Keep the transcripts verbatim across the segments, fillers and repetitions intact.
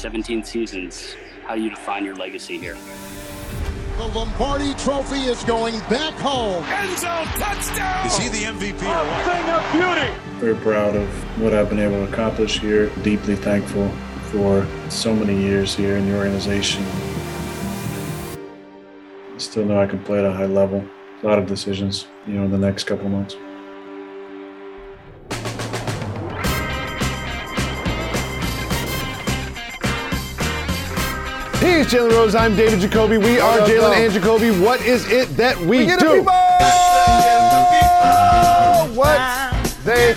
seventeen seasons, how do you define your legacy here? The Lombardi Trophy is going back home. End zone touchdown! Is he the M V P or what? Thing of beauty! Very proud of what I've been able to accomplish here. Deeply thankful for so many years here in the organization. I still know I can play at a high level. A lot of decisions, you know, in the next couple of months. He is Jalen Rose. I'm David Jacoby. We are go, Jalen go. and Jacoby. What is it that we, We get do? the people! What they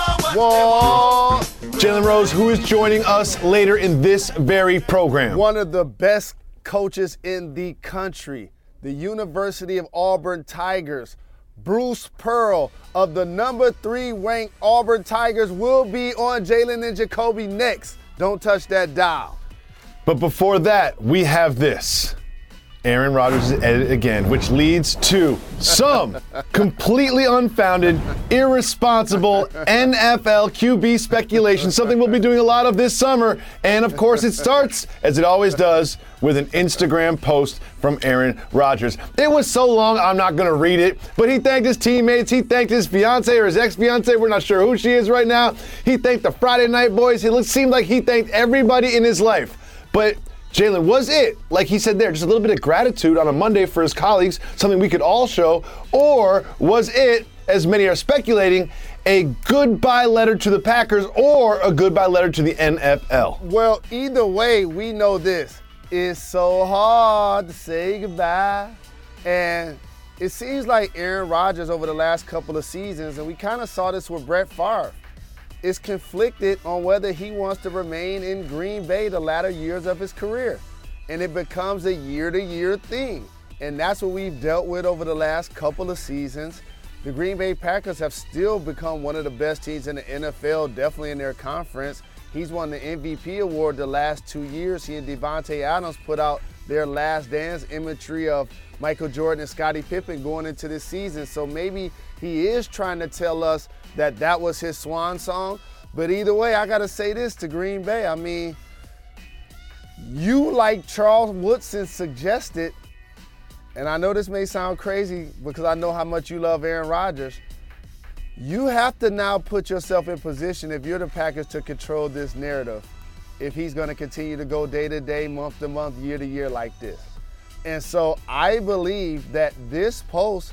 want. Jalen Rose, who is joining us later in this very program. One of the best coaches in the country, the University of Auburn Tigers. Bruce Pearl of the number three ranked Auburn Tigers will be on Jalen and Jacoby next. Don't touch that dial. But before that, we have this. Aaron Rodgers is edited again, which leads to some completely unfounded, irresponsible N F L Q B speculation, something we'll be doing a lot of this summer. And of course, it starts, as it always does, with an Instagram post from Aaron Rodgers. It was so long, I'm not going to read it, but he thanked his teammates. He thanked his fiance or his ex-fiance. We're not sure who she is right now. He thanked the Friday Night Boys. It seemed like he thanked everybody in his life. But Jalen, was it, like he said there, just a little bit of gratitude on a Monday for his colleagues, something we could all show, or was it, as many are speculating, a goodbye letter to the Packers or a goodbye letter to the N F L? Well, either way, we know this. It's so hard to say goodbye. And it seems like Aaron Rodgers over the last couple of seasons, and we kind of saw this with Brett Favre, is conflicted on whether he wants to remain in Green Bay the latter years of his career. And it becomes a year-to-year thing. And that's what we've dealt with over the last couple of seasons. The Green Bay Packers have still become one of the best teams in the N F L, definitely in their conference. He's won the M V P award the last two years. He and Devontae Adams put out their last dance imagery of Michael Jordan and Scottie Pippen going into this season. So maybe he is trying to tell us that that was his swan song. But either way, I got to say this to Green Bay. I mean, you, like Charles Woodson suggested, and I know this may sound crazy because I know how much you love Aaron Rodgers, you have to now put yourself in position, if you're the Packers, to control this narrative, if he's going to continue to go day to day, month to month, year to year like this. And so I believe that this post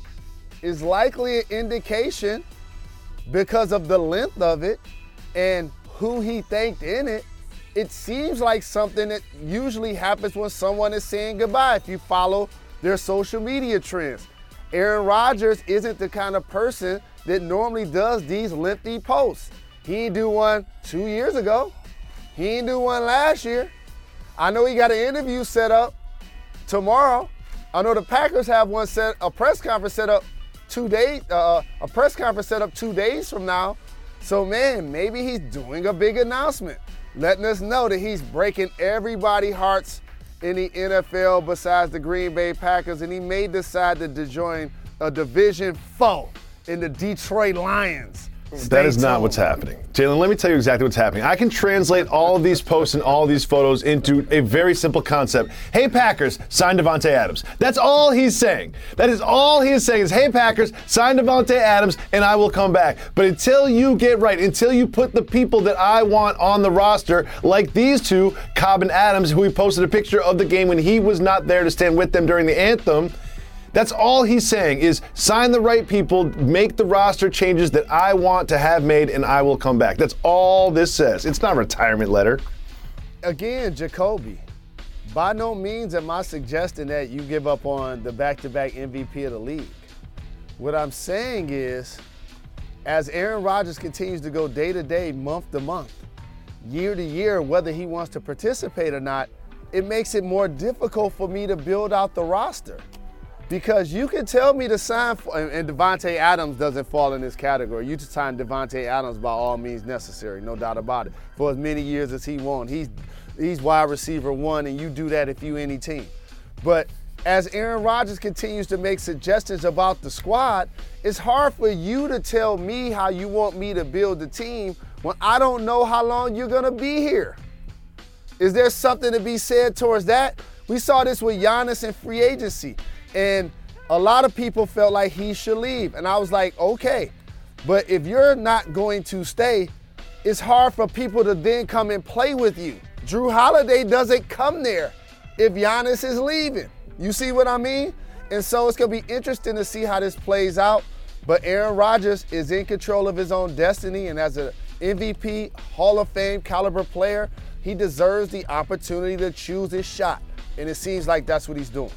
is likely an indication, because of the length of it and who he thanked in it. It seems like something that usually happens when someone is saying goodbye, if you follow their social media trends. Aaron Rodgers isn't the kind of person that normally does these lengthy posts. He didn't do one two years ago. He didn't do one last year. I know he got an interview set up tomorrow. I know the Packers have one set, a press conference set up two days, uh, a press conference set up two days from now. So man, maybe he's doing a big announcement, letting us know that he's breaking everybody's hearts in the N F L besides the Green Bay Packers, and he may decide to join a division foe in the Detroit Lions. Stay That is not tuned. what's happening. Jalen, let me tell you exactly what's happening. I can translate all of these posts and all of these photos into a very simple concept. Hey, Packers, sign Devontae Adams. That's all he's saying. That is all he is saying is, hey, Packers, sign Devontae Adams, and I will come back. But until you get right, until you put the people that I want on the roster, like these two, Cobb and Adams, who he posted a picture of the game when he was not there to stand with them during the anthem, that's all he's saying is sign the right people, make the roster changes that I want to have made, and I will come back. That's all this says. It's not a retirement letter. Again, Jacoby, by no means am I suggesting that you give up on the back-to-back M V P of the league. What I'm saying is, as Aaron Rodgers continues to go day to day, month to month, year to year, whether he wants to participate or not, it makes it more difficult for me to build out the roster. Because you can tell me to sign, for, and, and Devontae Adams doesn't fall in this category. You to sign Devontae Adams by all means necessary, no doubt about it, for as many years as he wants. He's, he's wide receiver one, and you do that if you any team. But as Aaron Rodgers continues to make suggestions about the squad, it's hard for you to tell me how you want me to build the team when I don't know how long you're gonna be here. Is there something to be said towards that? We saw this with Giannis in free agency, and a lot of people felt like he should leave. And I was like, okay, but if you're not going to stay, it's hard for people to then come and play with you. Jrue Holiday doesn't come there if Giannis is leaving. You see what I mean? And so it's going to be interesting to see how this plays out. But Aaron Rodgers is in control of his own destiny, and as an M V P, Hall of Fame caliber player, he deserves the opportunity to choose his shot. And it seems like that's what he's doing.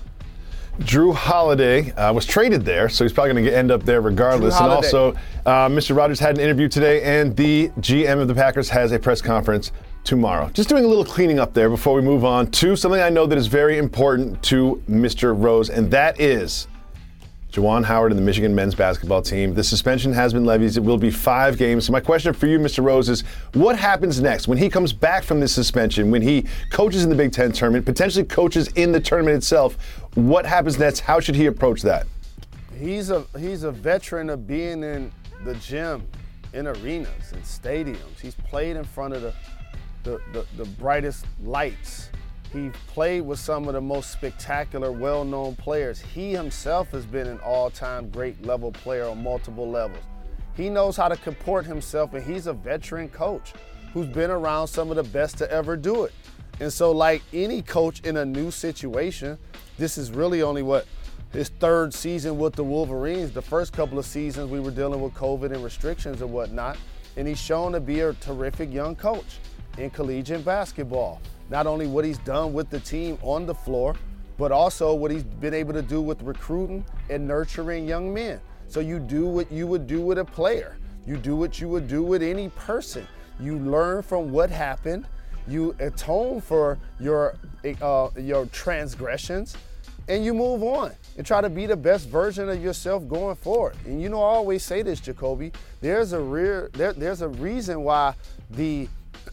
Jrue Holiday uh, was traded there, so he's probably going to end up there regardless. And also, uh, Mister Rodgers had an interview today, and the G M of the Packers has a press conference tomorrow. Just doing a little cleaning up there before we move on to something I know that is very important to Mister Rose, and that is Juwan Howard and the Michigan men's basketball team. The suspension has been levied. It will be five games. So my question for you, Mister Rose, is what happens next when he comes back from this suspension, when he coaches in the Big Ten tournament, potentially coaches in the tournament itself? What happens next? How should he approach that? He's a he's a veteran of being in the gym, in arenas, in stadiums. He's played in front of the the, the, the brightest lights. He played with some of the most spectacular, well-known players. He himself has been an all-time great level player on multiple levels. He knows how to comport himself, and he's a veteran coach who's been around some of the best to ever do it. And so like any coach in a new situation, this is really only what, his third season with the Wolverines. The first couple of seasons we were dealing with COVID and restrictions and whatnot, and he's shown to be a terrific young coach in collegiate basketball. Not only what he's done with the team on the floor, but also what he's been able to do with recruiting and nurturing young men. So you do what you would do with a player. You do what you would do with any person. You learn from what happened. You atone for your, uh, your transgressions, and you move on and try to be the best version of yourself going forward. And you know, I always say this, Jacoby, there's a, rear, there, there's a reason why the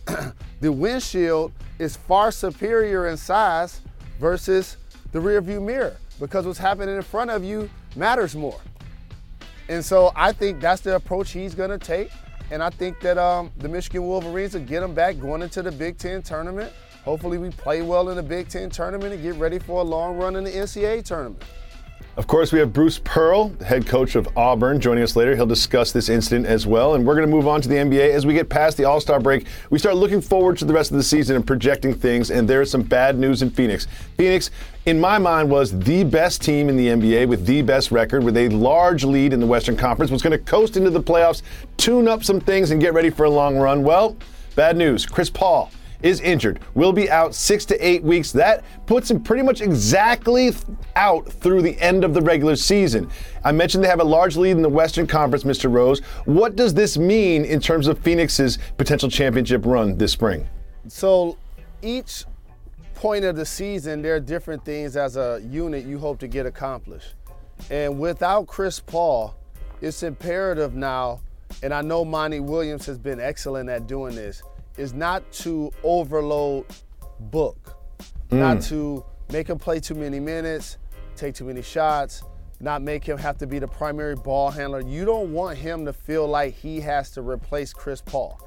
the windshield is far superior in size versus the rearview mirror, because what's happening in front of you matters more. And so I think that's the approach he's going to take. And I think that um, the Michigan Wolverines will get him back going into the Big Ten tournament. Hopefully we play well in the Big Ten tournament and get ready for a long run in the N C double A tournament. Of course, we have Bruce Pearl, the head coach of Auburn, joining us later. He'll discuss this incident as well. And we're going to move on to the N B A. As we get past the All-Star break, we start looking forward to the rest of the season and projecting things. And there is some bad news in Phoenix. Phoenix, in my mind, was the best team in the N B A with the best record, with a large lead in the Western Conference, was going to coast into the playoffs, tune up some things, and get ready for a long run. Well, bad news. Chris Paul is injured, will be out six to eight weeks. That puts him pretty much exactly out through the end of the regular season. I mentioned they have a large lead in the Western Conference, Mister Rose. What does this mean in terms of Phoenix's potential championship run this spring? So each point of the season, there are different things as a unit you hope to get accomplished. And without Chris Paul, it's imperative now, and I know Monty Williams has been excellent at doing this, is not to overload Book, mm. not to make him play too many minutes, take too many shots, not make him have to be the primary ball handler. You don't want him to feel like he has to replace Chris Paul.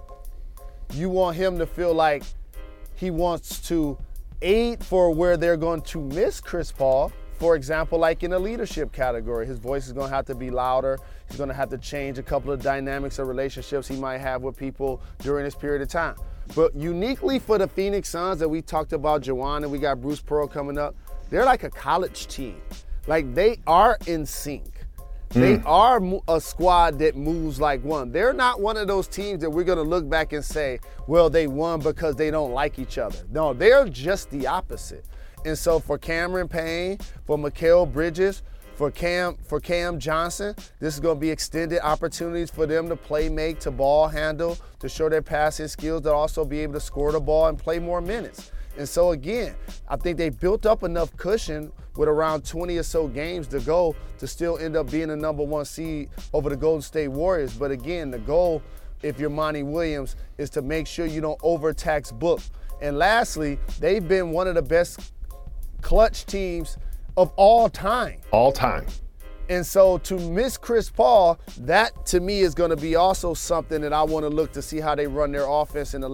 You want him to feel like he wants to aid for where they're going to miss Chris Paul. For example, like in the leadership category, his voice is going to have to be louder. He's going to have to change a couple of dynamics of relationships he might have with people during this period of time. But uniquely for the Phoenix Suns that we talked about, Juwan, and we got Bruce Pearl coming up, they're like a college team. Like, they are in sync. They mm. are a squad that moves like one. They're not one of those teams that we're going to look back and say, well, they won because they don't like each other. No, they're just the opposite. And so for Cameron Payne, for Mikal Bridges, for Cam, for Cam Johnson, this is going to be extended opportunities for them to play make, to ball handle, to show their passing skills, to also be able to score the ball and play more minutes. And so again, I think they built up enough cushion with around twenty or so games to go to still end up being the number one seed over the Golden State Warriors. But again, the goal, if you're Monty Williams, is to make sure you don't overtax Book. And lastly, they've been one of the best clutch teams of all time. All time. And so to miss Chris Paul, that to me is going to be also something that I want to look to see how they run their offense in the last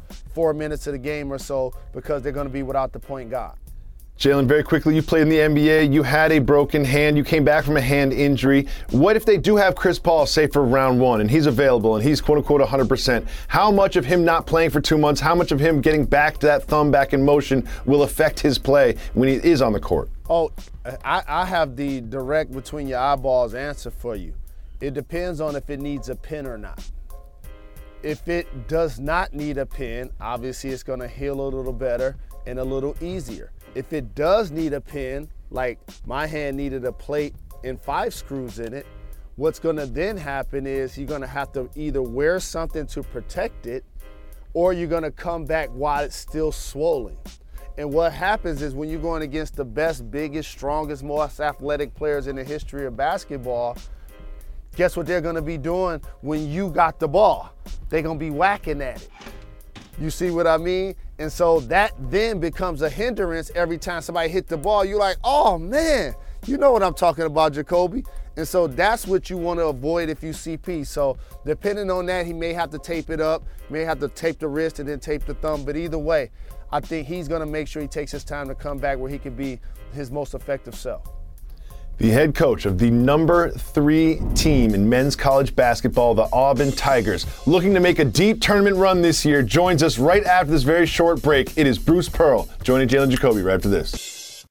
four minutes of the game or so because they're going to be without the point guard. Jalen, very quickly, you played in the N B A. You had a broken hand. You came back from a hand injury. What if they do have Chris Paul, say, for round one, and he's available, and he's, quote-unquote, one hundred percent? How much of him not playing for two months, how much of him getting back to that thumb back in motion will affect his play when he is on the court? Oh, I, I have the direct between your eyeballs answer for you. It depends on if it needs a pin or not. If it does not need a pin, obviously it's going to heal a little better and a little easier. If it does need a pin, like my hand needed a plate and five screws in it, what's gonna then happen is you're gonna have to either wear something to protect it or you're gonna come back while it's still swollen. And what happens is when you're going against the best, biggest, strongest, most athletic players in the history of basketball, guess what they're gonna be doing when you got the ball? They're gonna be whacking at it. You see what I mean? And so that then becomes a hindrance every time somebody hit the ball. You're like, oh man, you know what I'm talking about, Jacoby. And so that's what you want to avoid if you C P. So depending on that, he may have to tape it up, may have to tape the wrist and then tape the thumb. But either way, I think he's going to make sure he takes his time to come back where he can be his most effective self. The head coach of the number three team in men's college basketball, the Auburn Tigers, looking to make a deep tournament run this year, joins us right after this very short break. It is Bruce Pearl joining Jalen Jacoby right after this.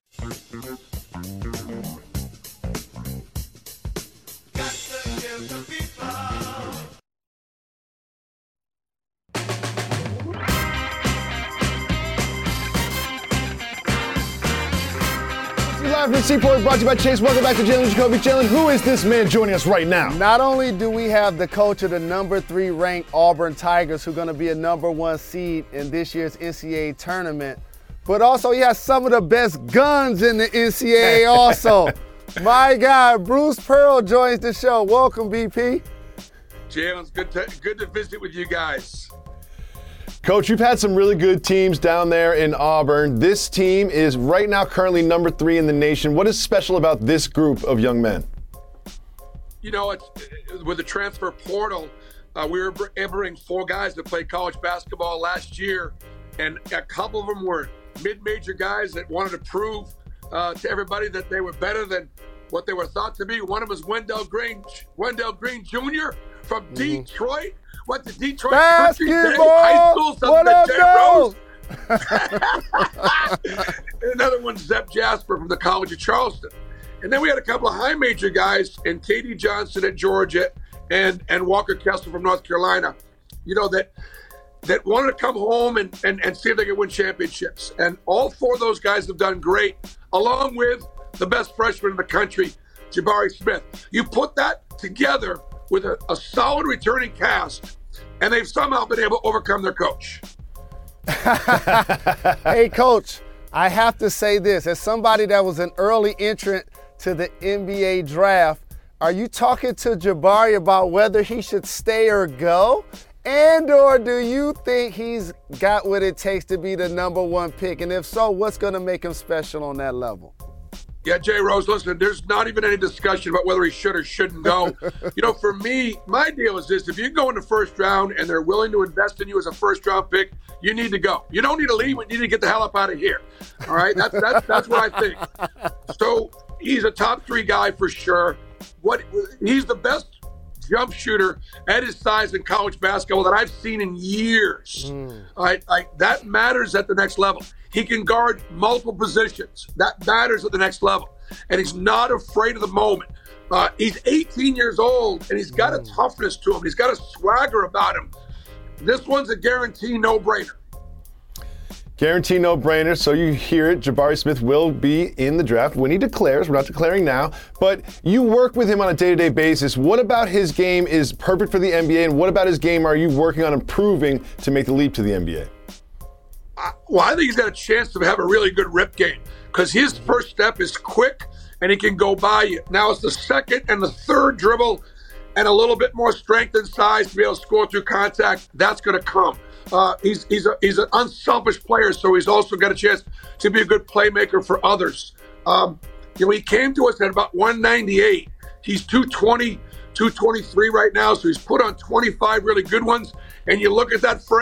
Live from Seaport, brought to you by Chase. Welcome back to Jalen Jacoby. Jalen, who is this man joining us right now? Not only do we have the coach of the number three ranked Auburn Tigers, who's going to be a number one seed in this year's N C double A tournament, but also he has some of the best guns in the N C double A also. My guy, Bruce Pearl joins the show. Welcome, B P. Jalen, it's good to, good to visit with you guys. Coach, you've had some really good teams down there in Auburn. This team is right now currently number three in the nation. What is special about this group of young men? You know, it's, with the transfer portal, uh, we were able to bring four guys that played college basketball last year, and a couple of them were mid-major guys that wanted to prove uh, to everybody that they were better than what they were thought to be. One of them was Wendell Green, Wendell Green Junior from mm-hmm. Detroit. Went to Detroit Country Day High School, something that Jay Rose. Another one, Zeb Jasper from the College of Charleston. And then we had a couple of high major guys, and K D Johnson at Georgia and, and Walker Kessler from North Carolina, you know, that that wanted to come home and, and, and see if they could win championships. And all four of those guys have done great, along with the best freshman in the country, Jabari Smith. You put that together with a, a solid returning cast, and they've somehow been able to overcome their coach. Hey, Coach, I have to say this. As somebody that was an early entrant to the N B A draft, are you talking to Jabari about whether he should stay or go? And or do you think he's got what it takes to be the number one pick? And if so, what's going to make him special on that level? Yeah, Jay Rose, listen, there's not even any discussion about whether he should or shouldn't go. You know, for me, my deal is this. If you go in the first round and they're willing to invest in you as a first-round pick, you need to go. You don't need to leave. You need to get the hell up out of here. All right? That's that's that's what I think. So he's a top three guy for sure. What he's the best jump shooter at his size in college basketball that I've seen in years. Mm. All right? Like, that matters at the next level. He can guard multiple positions. That matters at the next level. And he's not afraid of the moment. Uh, he's eighteen years old, and he's got a toughness to him. He's got a swagger about him. This one's a guarantee no-brainer. Guarantee no-brainer. So you hear it. Jabari Smith will be in the draft when he declares. We're not declaring now. But you work with him on a day-to-day basis. What about his game is perfect for the N B A, and what about his game are you working on improving to make the leap to the N B A? Well, I think he's got a chance to have a really good rip game because his first step is quick and he can go by you. Now it's the second and the third dribble and a little bit more strength and size to be able to score through contact. That's going to come. Uh, he's he's a, he's an unselfish player, so he's also got a chance to be a good playmaker for others. Um, you know, he came to us at about one ninety-eight. He's two twenty, two twenty-three right now, so he's put on twenty-five really good ones. And you look at that frame,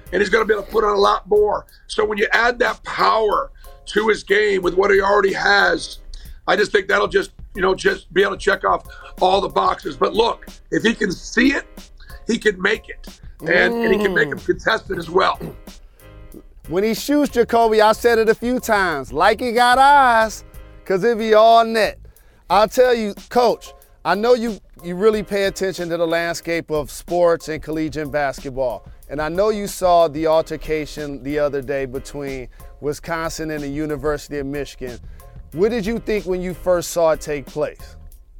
and he's going to be able to put on a lot more. So when you add that power to his game with what he already has, I just think that'll just, you know, just be able to check off all the boxes. But look, if he can see it, he can make it. And, mm. and he can make him contested as well. When he shoots, Jacoby, I said it a few times, like he got eyes, because it be all net. I'll tell you, Coach, I know you, you really pay attention to the landscape of sports and collegiate basketball. And I know you saw the altercation the other day between Wisconsin and the University of Michigan. What did you think when you first saw it take place?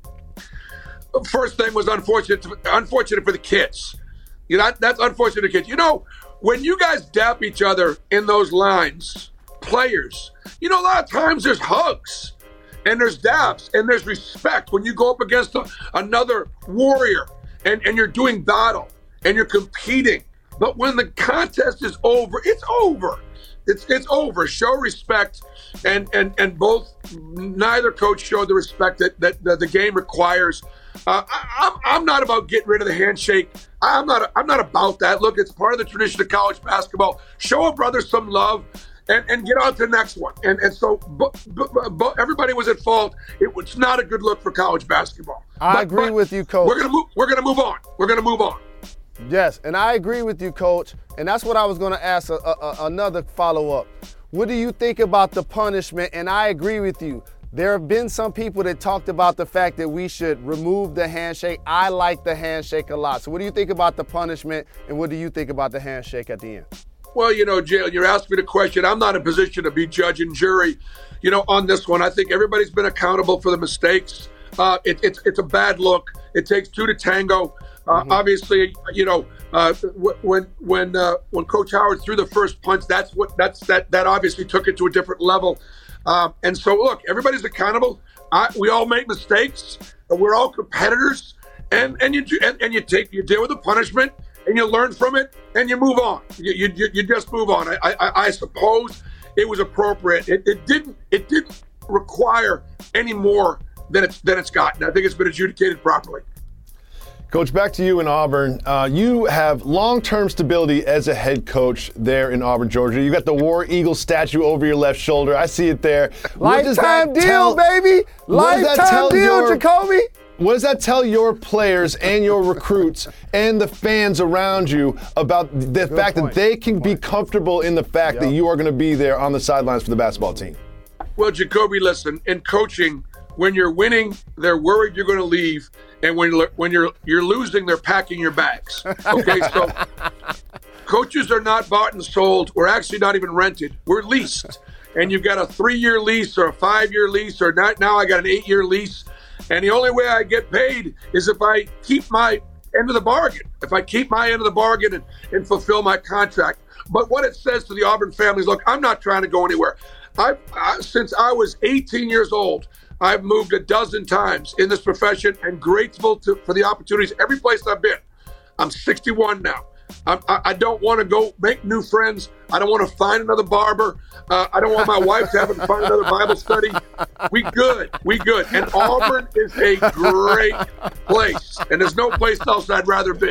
First thing was unfortunate, unfortunate for the kids. You know, that's unfortunate for kids. You know, when you guys dap each other in those lines, players, you know, a lot of times there's hugs and there's daps and there's respect when you go up against a, another warrior and, and you're doing battle and you're competing. But when the contest is over, it's over. It's it's over. Show respect, and and and both neither coach showed the respect that that, that the game requires. Uh, I, I'm I'm not about getting rid of the handshake. I'm not I'm not about that. Look, it's part of the tradition of college basketball. Show a brother some love, and, and get on to the next one. And and so, but, but, but everybody was at fault. It was not a good look for college basketball. I but, agree but with you, Coach. We're gonna move. We're gonna move on. We're gonna move on. Yes, and I agree with you, Coach. And that's what I was going to ask a, a, another follow-up. What do you think about the punishment? And I agree with you. There have been some people that talked about the fact that we should remove the handshake. I like the handshake a lot. So what do you think about the punishment, and what do you think about the handshake at the end? Well, you know, Jalen, you're asking me the question. I'm not in a position to be judge and jury, you know, on this one. I think everybody's been accountable for the mistakes. Uh, it, it's it's a bad look. It takes two to tango. Uh, mm-hmm. Obviously, you know, uh, when when uh, when Coach Howard threw the first punch, that's what that's that that obviously took it to a different level. Um, and so, look, everybody's accountable. I, we all make mistakes. And we're all competitors, and and you and, and you take you deal with the punishment, and you learn from it, and you move on. You you, you just move on. I, I I suppose it was appropriate. It, it didn't it didn't require any more than it's than it's gotten. I think it's been adjudicated properly. Coach, back to you in Auburn. Uh, you have long-term stability as a head coach there in Auburn, Georgia. You got the War Eagle statue over your left shoulder. I see it there. Lifetime deal, tell, baby. Lifetime deal, your, Jacoby. What does that tell your players and your recruits and the fans around you about the Good fact point. that they can Good be point. comfortable in the fact yep. that you are going to be there on the sidelines for the basketball team? Well, Jacoby, listen, in coaching, when you're winning, they're worried you're going to leave. And when you're, when you're you're losing, they're packing your bags. Okay, so coaches are not bought and sold. We're actually not even rented. We're leased. And you've got a three-year lease or a five-year lease, or not, now I got an eight-year lease. And the only way I get paid is if I keep my end of the bargain, if I keep my end of the bargain and, and fulfill my contract. But what it says to the Auburn families, look, I'm not trying to go anywhere. I've, I, since I was eighteen years old, I've moved a dozen times in this profession and grateful to, for the opportunities every place I've been. I'm sixty-one now. I'm, I, I don't want to go make new friends. I don't want to find another barber. Uh, I don't want my wife to have to find another Bible study. We good. We good. And Auburn is a great place. And there's no place else I'd rather be.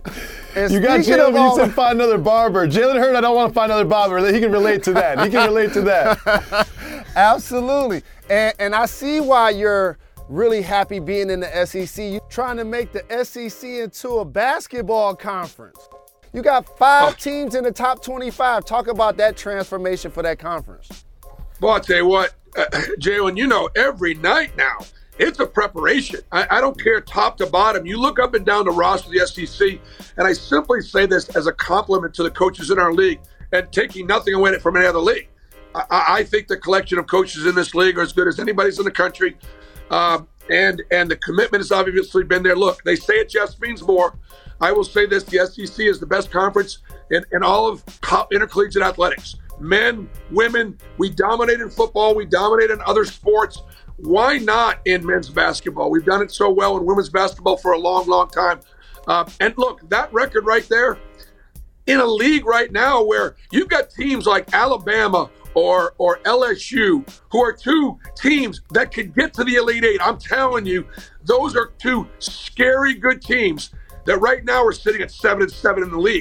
And you got Jalen when you said find another barber. Jalen heard I don't want to find another barber. He can relate to that. He can relate to that. Absolutely. And, and I see why you're really happy being in the S E C. You're trying to make the S E C into a basketball conference. You got five oh. teams in the top twenty-five. Talk about that transformation for that conference. Well, I'll tell you what, uh, Jalen, you know, every night now, it's a preparation. I, I don't care top to bottom. You look up and down the roster of the S E C, and I simply say this as a compliment to the coaches in our league and taking nothing away from any other league. I, I think the collection of coaches in this league are as good as anybody's in the country. Um, and and the commitment has obviously been there. Look, they say it just means more. I will say this, the S E C is the best conference in, in all of intercollegiate athletics. Men, women, we dominate in football. We dominate in other sports. Why not in men's basketball? We've done it so well in women's basketball for a long, long time. Uh, and look, that record right there, in a league right now where you've got teams like Alabama or or L S U, who are two teams that could get to the Elite Eight. I'm telling you, those are two scary good teams that right now are sitting at seven and seven in the league.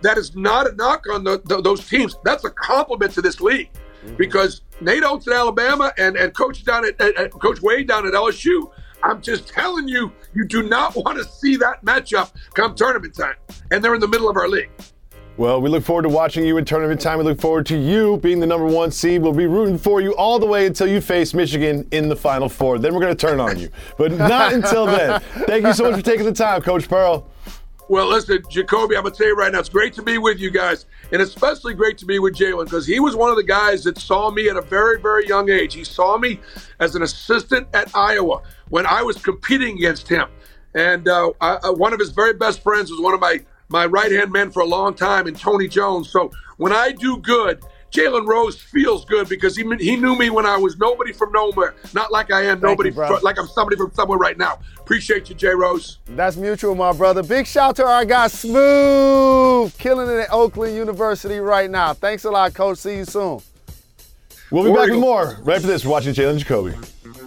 that is not a knock on the, the, those teams. That's a compliment to this league. Mm-hmm. Because Nate Oates at Alabama and, and Coach down at, at, at Coach Wade down at L S U, I'm just telling you, you do not want to see that matchup come tournament time. And they're in the middle of our league. Well, we look forward to watching you in tournament time. We look forward to you being the number one seed. We'll be rooting for you all the way until you face Michigan in the Final Four. Then we're going to turn on you. But not until then. Thank you so much for taking the time, Coach Pearl. Well, listen, Jacoby, I'm going to tell you right now, it's great to be with you guys, and especially great to be with Jalen, because he was one of the guys that saw me at a very, very young age. He saw me as an assistant at Iowa when I was competing against him. And uh, I, one of his very best friends was one of my, my right-hand men for a long time, and Tony Jones. So when I do good, Jalen Rose feels good because he he knew me when I was nobody from nowhere, not like I am nobody you, from, like I'm somebody from somewhere right now. Appreciate you, Jay Rose. That's mutual, my brother. Big shout out to our guy Smooth, killing it at Oakland University right now. Thanks a lot, Coach. See you soon. We'll be War back Eagle. With more right after this. We're watching Jalen Jacoby.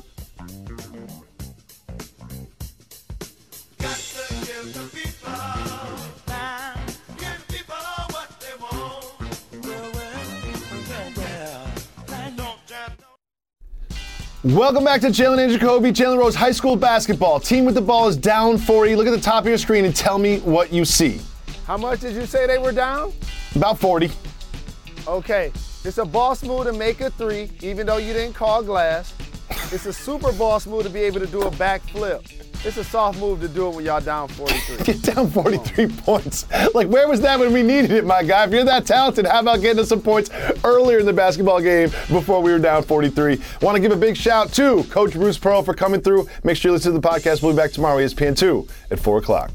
Welcome back to Jalen and Jacoby, Jalen Rose High School basketball. Team with the ball is down forty. Look at the top of your screen and tell me what you see. How much did you say they were down? About forty. Okay, it's a boss move to make a three, even though you didn't call glass. It's a super boss move to be able to do a backflip. It's a soft move to do it when y'all down forty-three. Get down forty-three points. Like, where was that when we needed it, my guy? If you're that talented, how about getting us some points earlier in the basketball game before we were down forty-three? Want to give a big shout to Coach Bruce Pearl for coming through. Make sure you listen to the podcast. We'll be back tomorrow, E S P N two at four o'clock.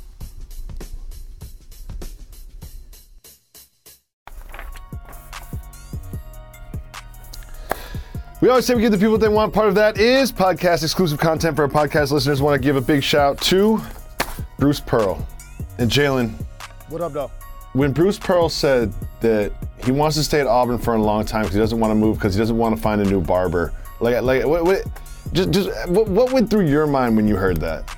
We always say we give the people what they want. Part of that is podcast exclusive content for our podcast listeners. Want to give a big shout to Bruce Pearl. And Jalen. What up, though? When Bruce Pearl said that he wants to stay at Auburn for a long time because he doesn't want to move because he doesn't want to find a new barber, like, like, what, what, just, just, what, what went through your mind when you heard that?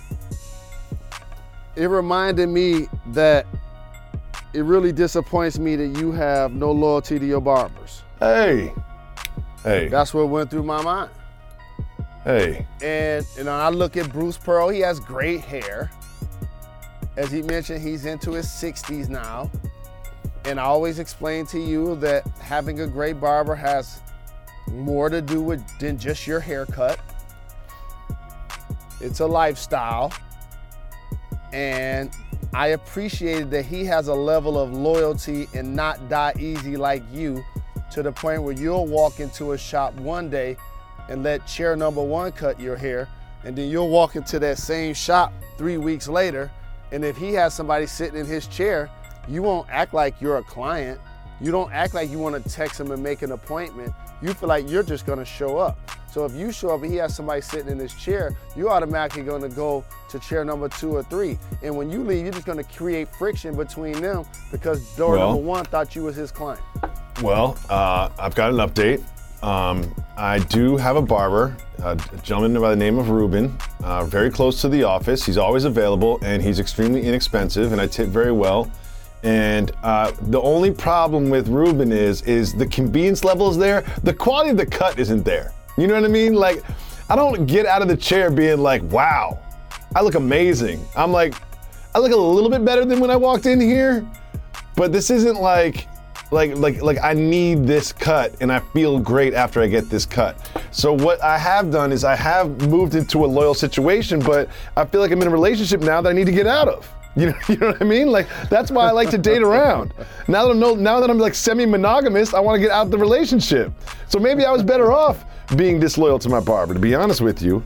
It reminded me that it really disappoints me that you have no loyalty to your barbers. Hey. Hey. That's what went through my mind. Hey. And you know, I look at Bruce Pearl, he has great hair. As he mentioned, he's into his sixties now. And I always explain to you that having a great barber has more to do with than just your haircut. It's a lifestyle. And I appreciated that he has a level of loyalty and not die easy like you, to the point where you'll walk into a shop one day and let chair number one cut your hair, and then you'll walk into that same shop three weeks later, and if he has somebody sitting in his chair, you won't act like you're a client. You don't act like you want to text him and make an appointment. You feel like you're just gonna show up. So if you show up and he has somebody sitting in his chair, you're automatically gonna go to chair number two or three. And when you leave, you're just gonna create friction between them because door well, number one thought you was his client. Well, uh, I've got an update. Um, I do have a barber, a gentleman by the name of Ruben, uh, very close to the office. He's always available, and he's extremely inexpensive, and I tip very well. And uh, the only problem with Ruben is, is the convenience level is there. The quality of the cut isn't there. You know what I mean? Like, I don't get out of the chair being like, wow, I look amazing. I'm like, I look a little bit better than when I walked in here, but this isn't like, Like, like, like I need this cut and I feel great after I get this cut. So what I have done is I have moved into a loyal situation, but I feel like I'm in a relationship now that I need to get out of. You know, you know what I mean? Like, that's why I like to date around. Now that I'm no, now that I'm like semi-monogamous, I want to get out of the relationship. So maybe I was better off being disloyal to my barber, to be honest with you.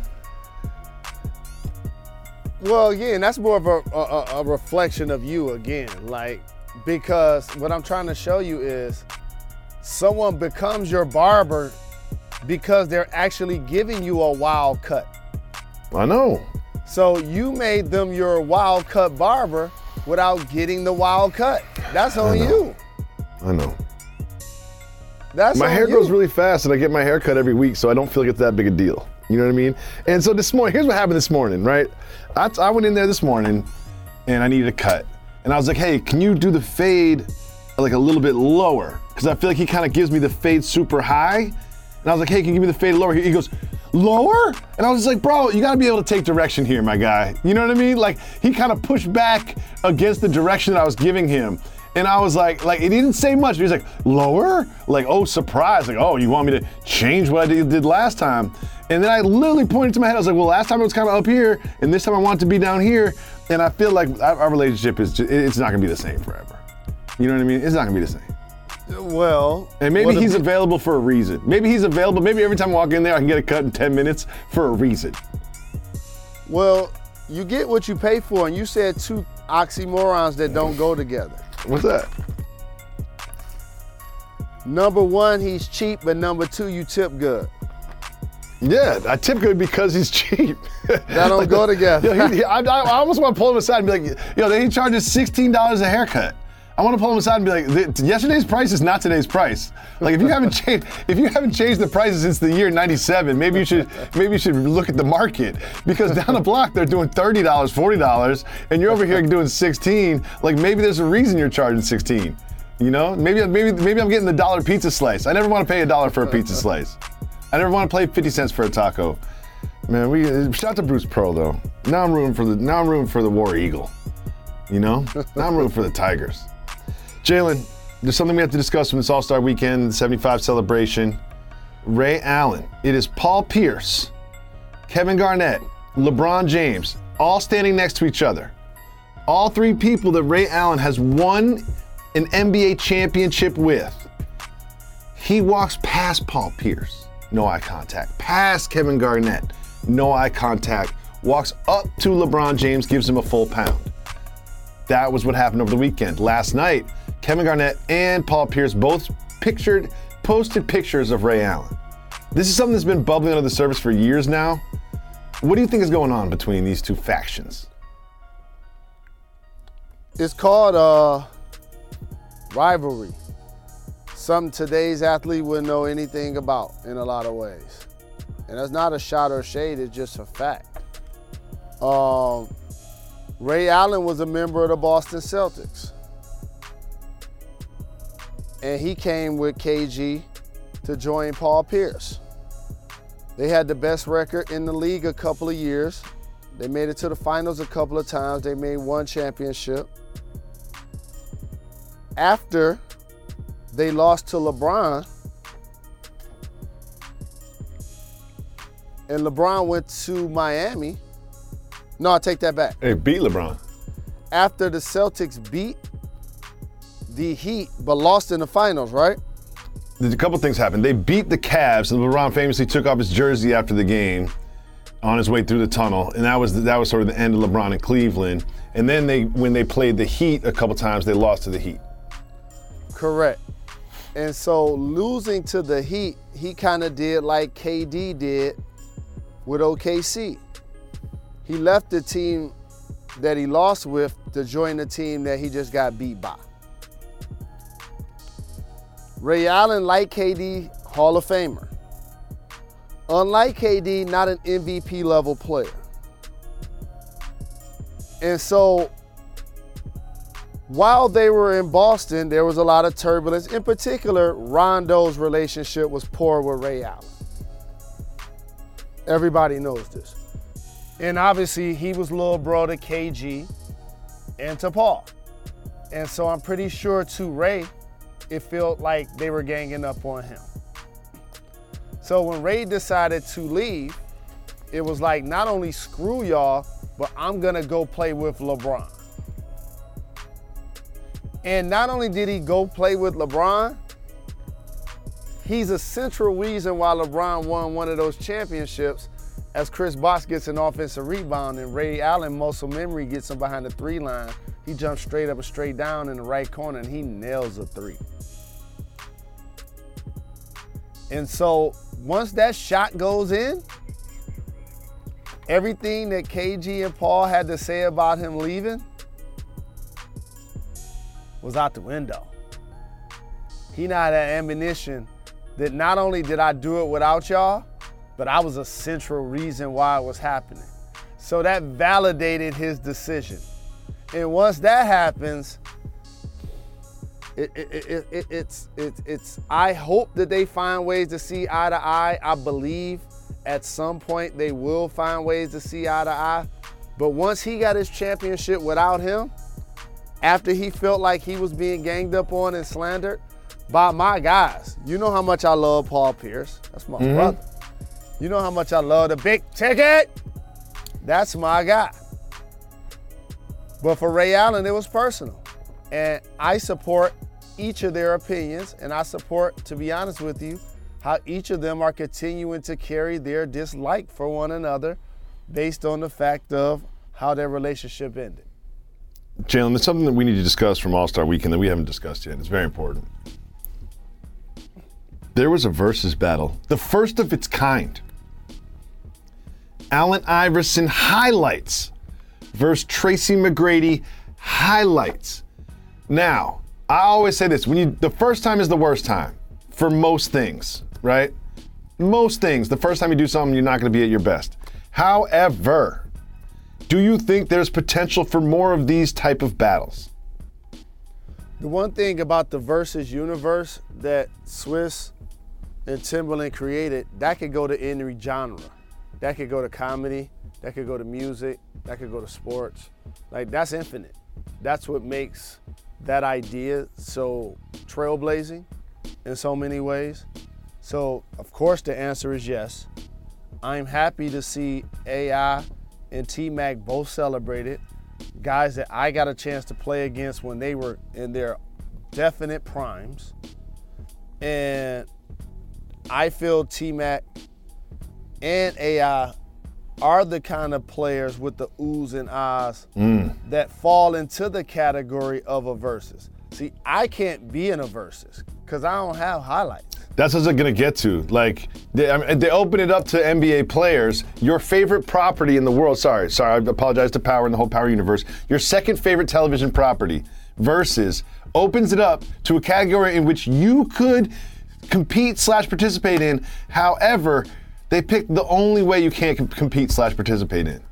Well, yeah, and that's more of a, a, a reflection of you again. Like, because what I'm trying to show you is someone becomes your barber because they're actually giving you a wild cut. I know. So you made them your wild cut barber without getting the wild cut. That's on you. I know. That's my on hair you. grows really fast and I get my hair cut every week, so I don't feel like it's that big a deal. You know what I mean? And so this morning, here's what happened this morning, right? I, I went in there this morning and I needed a cut. And I was like, hey, can you do the fade like a little bit lower? Because I feel like he kind of gives me the fade super high. And I was like, hey, can you give me the fade lower? He goes, lower? And I was just like, bro, you gotta be able to take direction here, my guy. You know what I mean? Like, he kind of pushed back against the direction that I was giving him. And I was like, like, he didn't say much. He was like, lower? Like, oh, surprise. Like, oh, you want me to change what I did, did last time? And then I literally pointed to my head. I was like, well, last time it was kind of up here, and this time I want it to be down here. And I feel like our, our relationship is just, it's not gonna be the same forever. You know what I mean? It's not gonna be the same. Well, and maybe he's available for a reason. Maybe he's available. Maybe every time I walk in there, I can get a cut in ten minutes for a reason. Well, you get what you pay for, and you said two oxymorons that don't go together. What's that? Number one, he's cheap, but number two, you tip good. Yeah, I tip good because he's cheap. That don't like, go together. Yo, he, he, I, I almost want to pull him aside and be like, yo, he charges sixteen dollars a haircut. I want to pull him aside and be like, yesterday's price is not today's price. Like, if you haven't changed, if you haven't changed the prices since the year ninety-seven, maybe you should, maybe you should look at the market, because down the block they're doing thirty dollars, forty dollars, and you're over here doing sixteen. Like, maybe there's a reason you're charging sixteen. You know, maybe, maybe, maybe I'm getting the dollar pizza slice. I never want to pay a dollar for a pizza slice. I never want to pay fifty cents for a taco. Man, we shout out to Bruce Pearl though. Now I'm rooting for the, now I'm rooting for the War Eagle. You know, now I'm rooting for the Tigers. Jalen, there's something we have to discuss from this All-Star Weekend, the seventy-five celebration. Ray Allen. It is Paul Pierce, Kevin Garnett, LeBron James, all standing next to each other. All three people that Ray Allen has won an N B A championship with. He walks past Paul Pierce, no eye contact. Past Kevin Garnett, no eye contact. Walks up to LeBron James, gives him a full pound. That was what happened over the weekend. Last night, Kevin Garnett and Paul Pierce both pictured, posted pictures of Ray Allen. This is something that's been bubbling under the surface for years now. What do you think is going on between these two factions? It's called uh, rivalry. Something today's athlete wouldn't know anything about in a lot of ways. And that's not a shot or shade, it's just a fact. Um, Ray Allen was a member of the Boston Celtics. And he came with K G to join Paul Pierce. They had the best record in the league a couple of years. They made it to the finals a couple of times. They made one championship. After they lost to LeBron, and LeBron went to Miami. No, I take that back. Hey, beat LeBron. After the Celtics beat the Heat, but lost in the finals, right? There's a couple things happened. They beat the Cavs, and LeBron famously took off his jersey after the game on his way through the tunnel, and that was that was sort of the end of LeBron in Cleveland. And then they, when they played the Heat a couple times, they lost to the Heat. Correct. And so losing to the Heat, he kind of did like K D did with O K C. He left the team that he lost with to join the team that he just got beat by. Ray Allen, like K D, Hall of Famer. Unlike K D, not an M V P level player. And so while they were in Boston, there was a lot of turbulence. In particular, Rondo's relationship was poor with Ray Allen. Everybody knows this. And obviously, he was little bro to K G and to Paul. And so I'm pretty sure to Ray, it felt like they were ganging up on him. So when Ray decided to leave, it was like, not only screw y'all, but I'm gonna go play with LeBron. And not only did he go play with LeBron, he's a central reason why LeBron won one of those championships, as Chris Bosh gets an offensive rebound and Ray Allen, muscle memory, gets him behind the three line. He jumps straight up and straight down in the right corner and he nails a three. And so once that shot goes in, everything that K G and Paul had to say about him leaving was out the window. He now had ammunition that not only did I do it without y'all, but I was a central reason why it was happening. So that validated his decision. And once that happens, it, it, it, it, it's, it, it's, I hope that they find ways to see eye to eye. I believe at some point they will find ways to see eye to eye. But once he got his championship without him, after he felt like he was being ganged up on and slandered by my guys, you know how much I love Paul Pierce. That's my mm-hmm. brother. You know how much I love the big ticket. That's my guy. But for Ray Allen, it was personal. And I support each of their opinions, and I support, to be honest with you, how each of them are continuing to carry their dislike for one another based on the fact of how their relationship ended. Jalen, there's something that we need to discuss from All-Star Weekend that we haven't discussed yet. It's very important. There was a versus battle, the first of its kind. Allen Iverson highlights versus Tracy McGrady highlights. Now, I always say this, when you the first time is the worst time for most things, right? Most things, the first time you do something, you're not going to be at your best. However, do you think there's potential for more of these type of battles? The one thing about the versus universe that Swiss and Timberland created, that could go to any genre. That could go to comedy, that could go to music, that could go to sports. Like, that's infinite. That's what makes that idea so trailblazing in so many ways. So, of course, the answer is yes. I'm happy to see A I and T-Mac both celebrated, guys that I got a chance to play against when they were in their definite primes. And I feel T-Mac and A I are the kind of players with the oohs and ahs mm. that fall into the category of a versus. See, I can't be in a versus because I don't have highlights. That's what I'm going to get to. Like, they, I mean, they open it up to N B A players. Your favorite property in the world, sorry, sorry, I apologize to Power and the whole Power universe. Your second favorite television property versus opens it up to a category in which you could compete slash participate in. However, they picked the only way you can't com- compete slash participate in.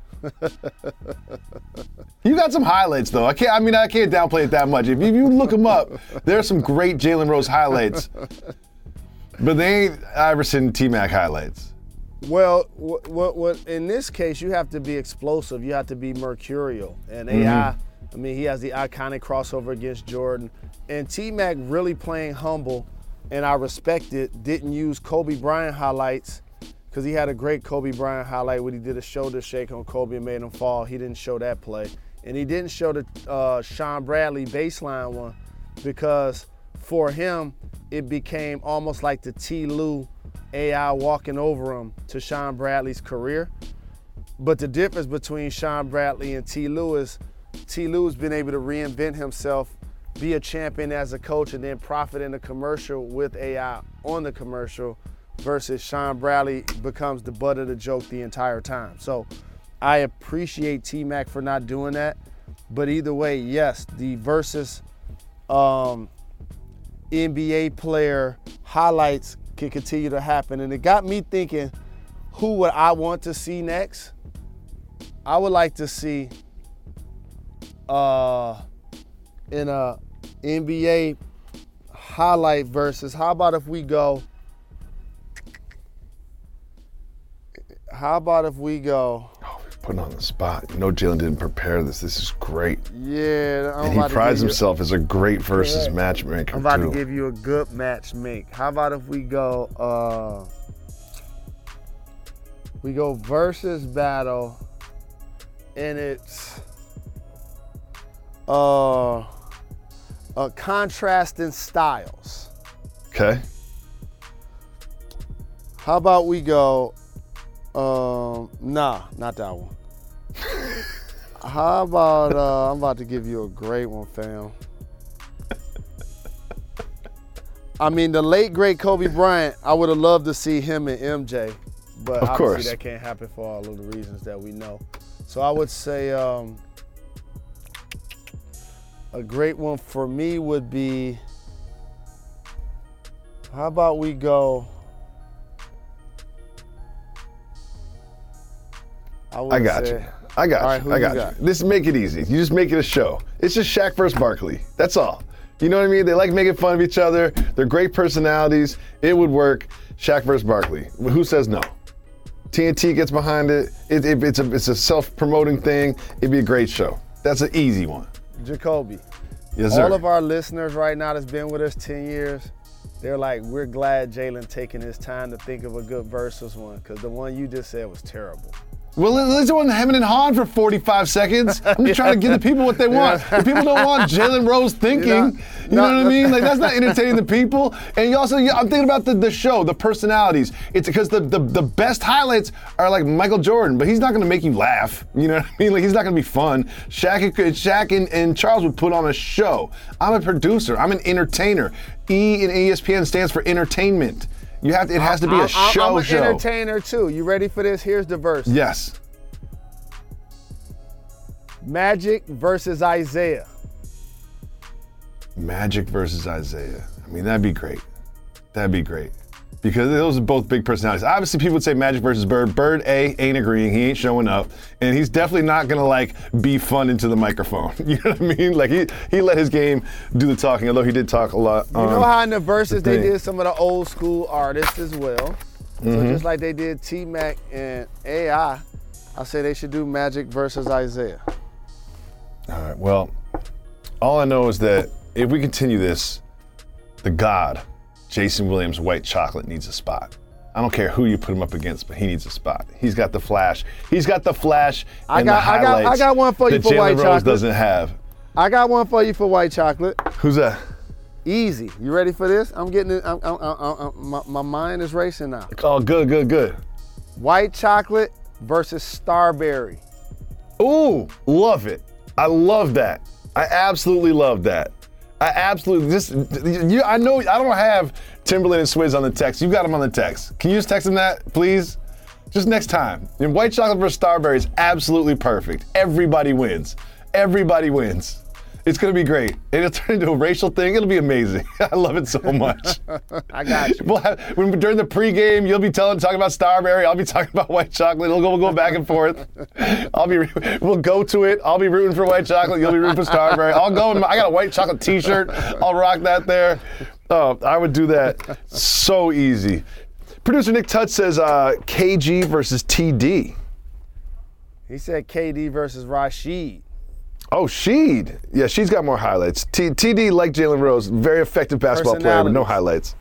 You got some highlights though. I can't. I mean, I can't downplay it that much. If you, if you look them up, there's some great Jalen Rose highlights, but they ain't Iverson T-Mac highlights. Well, what, what, what, in this case, you have to be explosive. You have to be mercurial. And A I, mm-hmm. I mean, he has the iconic crossover against Jordan, and T-Mac really playing humble, and I respect it. Didn't use Kobe Bryant highlights. Because he had a great Kobe Bryant highlight when he did a shoulder shake on Kobe and made him fall. He didn't show that play. And he didn't show the uh, Sean Bradley baseline one because for him, it became almost like the T. Lue A I walking over him to Sean Bradley's career. But the difference between Sean Bradley and T. Lue is T. Lue's been able to reinvent himself, be a champion as a coach, and then profit in the commercial with A I on the commercial, versus Sean Bradley becomes the butt of the joke the entire time. So I appreciate T-Mac for not doing that. But either way, yes, the versus um, N B A player highlights can continue to happen. And it got me thinking, who would I want to see next? I would like to see uh, in a N B A highlight versus, how about if we go, How about if we go? Oh, we're putting on the spot. You know, Jalen didn't prepare this. This is great. Yeah, I'm and he prides himself as a great versus yeah. matchmaker. I'm about too. to give you a good match make. How about if we go? Uh, we go versus battle, and it's uh, a contrasting styles. Okay. How about we go? Um, nah, not that one. How about, uh, I'm about to give you a great one, fam. I mean, the late, great Kobe Bryant, I would have loved to see him and M J, but of obviously course. that can't happen for all of the reasons that we know. So I would say um, a great one for me would be, how about we go, I, I got say, you. I got All you. right, who I you got, got? you. This make it easy. You just make it a show. It's just Shaq versus Barkley. That's all. You know what I mean? They like making fun of each other. They're great personalities. It would work. Shaq versus Barkley. Who says no? T N T gets behind it. it, it it's a it's a self-promoting thing. It'd be a great show. That's an easy one. Jacoby. Yes, sir. All of our listeners right now that's been with us ten years, they're like, we're glad Jalen taking his time to think of a good versus one, because the one you just said was terrible. Well, at least it wasn't Hammond and Hahn for forty-five seconds. I'm just trying to give the people what they want. The people don't want Jalen Rose thinking. You're not- you know not- what I mean? Like, that's not entertaining the people. And you also, yeah, I'm thinking about the, the show, the personalities. It's because the, the the best highlights are like Michael Jordan, but he's not going to make you laugh. You know what I mean? Like, he's not going to be fun. Shaq, and- Shaq and, and Charles would put on a show. I'm a producer. I'm an entertainer. E in E S P N stands for entertainment. You have to, it has to be a I'm, show I'm an show. entertainer too. You ready for this? Here's the verse. Yes. Magic versus Isaiah. Magic versus Isaiah. I mean, that'd be great. That'd be great. Because those are both big personalities. Obviously, people would say Magic versus Bird. Bird, A, ain't agreeing. He ain't showing up. And he's definitely not going to, like, be fun into the microphone. You know what I mean? Like, he, he let his game do the talking, although he did talk a lot. You know how in the verses the they thing. did some of the old school artists as well. So Mm-hmm. just like they did T-Mac and A I, I say they should do Magic versus Isaiah. All right, well, all I know is that if we continue this, the God, Jason Williams, White Chocolate, needs a spot. I don't care who you put him up against, but he needs a spot. He's got the flash. He's got the flash I and got- the I got- I highlights got one for you that for Jalen White Rose Chocolate. doesn't have. I got one for you for White Chocolate. Who's that? Easy. You ready for this? I'm getting it. I'm, I'm, I'm, I'm, my, my mind is racing now. Oh, good, good, good. White Chocolate versus Starberry. Ooh, love it. I love that. I absolutely love that. I absolutely just you. I know I don't have Timberland and Swizz on the text. You got them on the text. Can you just text them that, please? Just next time. And White Chocolate versus Starberry is absolutely perfect. Everybody wins. Everybody wins. It's gonna be great. It'll turn into a racial thing. It'll be amazing. I love it so much. I got you. We'll have, when during the pregame, you'll be telling, talking about Starberry. I'll be talking about White Chocolate. We'll go, we'll go back and forth. I'll be, we'll go to it. I'll be rooting for White Chocolate. You'll be rooting for Starberry. I'll go. In my, I got a White Chocolate T-shirt. I'll rock that there. Oh, I would do that. So easy. Producer Nick Tutch says uh, K G versus T D. He said K D versus Rashid. Oh, Sheed. Yeah, she's got more highlights. T- TD, like Jalen Rose, very effective basketball player with no highlights.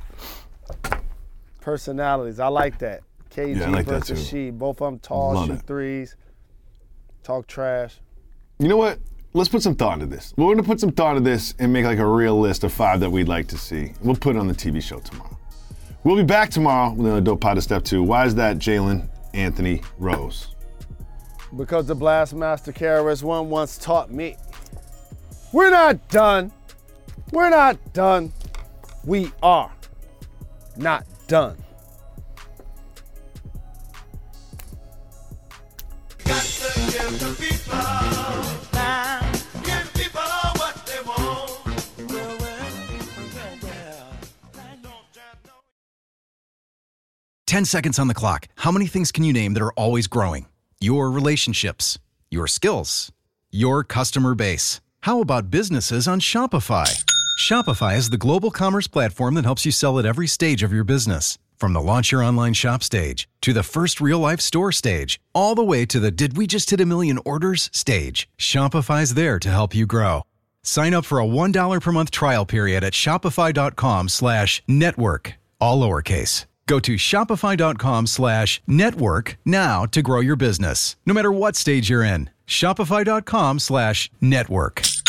Personalities. I like that. K G Yeah, I like that versus too. Sheed. Both of them tall, Love shoot it. threes, talk trash. You know what? Let's put some thought into this. We're gonna put some thought into this and make like a real list of five that we'd like to see. We'll put it on the T V show tomorrow. We'll be back tomorrow with another Dope Pod of Step Two. Why is that, Jalen Anthony Rose? Because the Blast Master K R S One once taught me. We're not done. We're not done. We are not done. ten seconds on the clock. How many things can you name that are always growing? Your relationships, your skills, your customer base. How about businesses on Shopify? Shopify is the global commerce platform that helps you sell at every stage of your business. From the launch your online shop stage, to the first real life store stage, all the way to the did we just hit a million orders stage. Shopify's there to help you grow. Sign up for a one dollar per month trial period at shopify.com slash network, all lowercase. Go to shopify.com slash network now to grow your business, no matter what stage you're in. Shopify.com slash network.